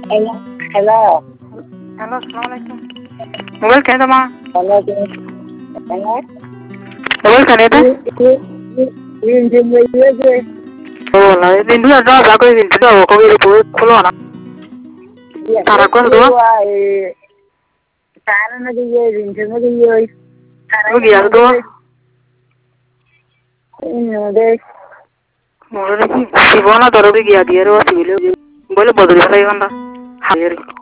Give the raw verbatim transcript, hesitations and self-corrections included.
Hello. Hello. Hello, assalamualaikum. Mobile kaya tama? Hello. Hello. Mobile kaya ito? Yun din mo yun eh. Oh, na din dia dah aku din dia aku ini boleh keluar na. Tara ko ndo? Eh, tara na diyo, din din mo diyo. Mo giya ndo? Ino de. Mo rin si bona daro giya diya ro si bile. Bole bodri sai ganda. Hayeri.